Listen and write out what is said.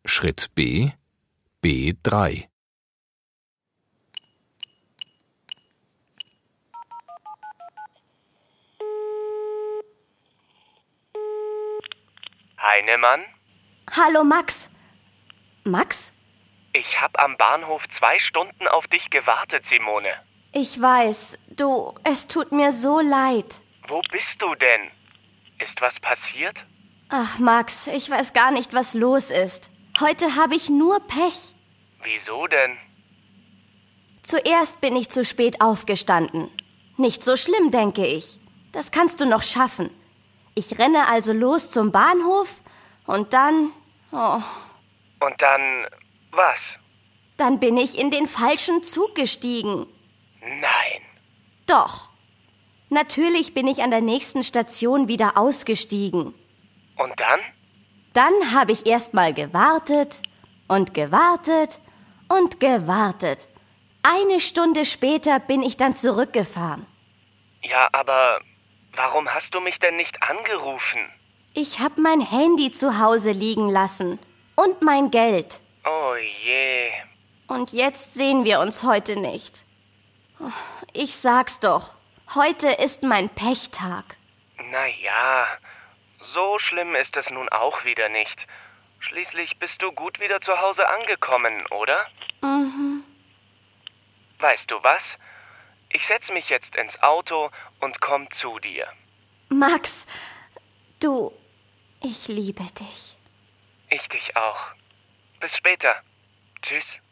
Schritt B, B3. Heinemann? Hallo Max. Max? Ich hab am Bahnhof 2 Stunden auf dich gewartet, Simone. Ich weiß, es tut mir so leid. Wo bist du denn? Ist was passiert? Ach Max, ich weiß gar nicht, was los ist. Heute habe ich nur Pech. Wieso denn? Zuerst bin ich zu spät aufgestanden. Nicht so schlimm, denke ich. Das kannst du noch schaffen. Ich renne also los zum Bahnhof und dann... Und dann was? Dann bin ich in den falschen Zug gestiegen. Nein. Doch. Natürlich bin ich an der nächsten Station wieder ausgestiegen. Und dann? Dann habe ich erst mal gewartet und gewartet und gewartet. 1 Stunde später bin ich dann zurückgefahren. Ja, aber warum hast du mich denn nicht angerufen? Ich habe mein Handy zu Hause liegen lassen und mein Geld. Oh je. Und jetzt sehen wir uns heute nicht. Ich sag's doch, heute ist mein Pechtag. Na ja, so schlimm ist es nun auch wieder nicht. Schließlich bist du gut wieder zu Hause angekommen, oder? Mhm. Weißt du was? Ich setz mich jetzt ins Auto und komm zu dir. Max, ich liebe dich. Ich dich auch. Bis später. Tschüss.